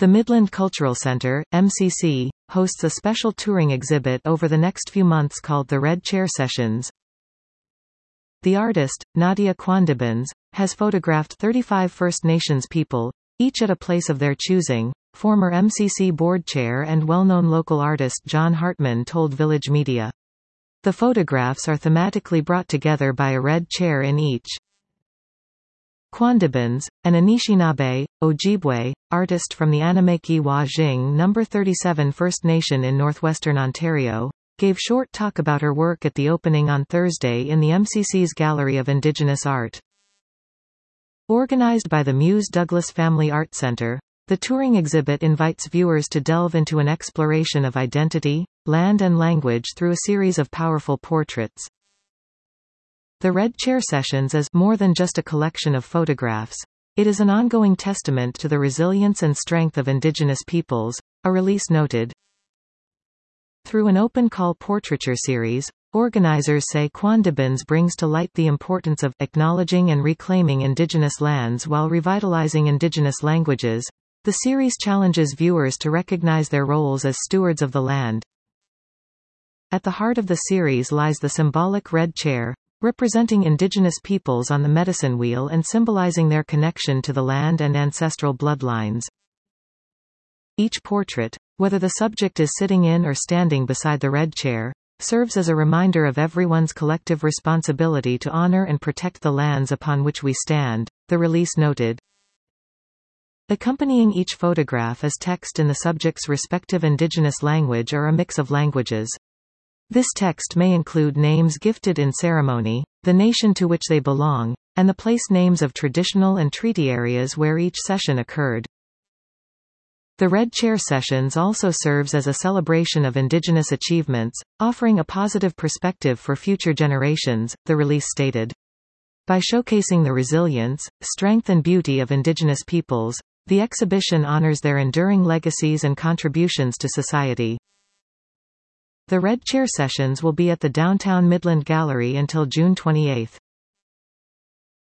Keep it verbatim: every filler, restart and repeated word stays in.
The Midland Cultural Center, M C C, hosts a special touring exhibit over the next few months called the Red Chair Sessions. The artist, Nadia Quandibans, has photographed thirty-five First Nations people, each at a place of their choosing. Former M C C board chair and well-known local artist John Hartman told Village Media. The photographs are thematically brought together by a red chair in each. Quandibans, an Anishinaabe, Ojibwe, artist from the Anamaki-Wa Jing number thirty-seven First Nation in northwestern Ontario, gave short talk about her work at the opening on Thursday in the M C C's Gallery of Indigenous Art. Organized by the Muse Douglas Family Art Center, the touring exhibit invites viewers to delve into an exploration of identity, land and language through a series of powerful portraits. The Red Chair Sessions is more than just a collection of photographs. It is an ongoing testament to the resilience and strength of Indigenous peoples, a release noted. Through an open call portraiture series, organizers say Quandibans brings to light the importance of acknowledging and reclaiming Indigenous lands while revitalizing Indigenous languages. The series challenges viewers to recognize their roles as stewards of the land. At the heart of the series lies the symbolic red chair, representing Indigenous peoples on the medicine wheel and symbolizing their connection to the land and ancestral bloodlines. Each portrait, whether the subject is sitting in or standing beside the red chair, serves as a reminder of everyone's collective responsibility to honor and protect the lands upon which we stand, the release noted. Accompanying each photograph is text in the subject's respective Indigenous language or a mix of languages. This text may include names gifted in ceremony, the nation to which they belong, and the place names of traditional and treaty areas where each session occurred. The Red Chair Sessions also serves as a celebration of Indigenous achievements, offering a positive perspective for future generations, the release stated. By showcasing the resilience, strength and beauty of Indigenous peoples, the exhibition honors their enduring legacies and contributions to society. The Red Chair Sessions will be at the Downtown Midland Gallery until June twenty-eighth.